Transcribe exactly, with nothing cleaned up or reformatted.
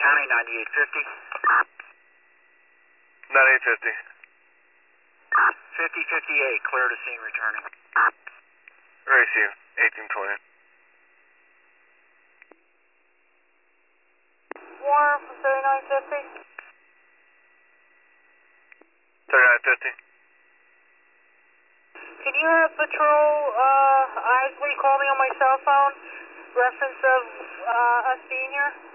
County, ninety-eight fifty. ninety-eight fifty. fifty fifty-eight, clear to scene returning. Receive, eighteen twenty. Warren from thirty-nine fifty. thirty-nine fifty. Can you have Patrol uh, Isley call me on my cell phone? Reference of uh, us being here?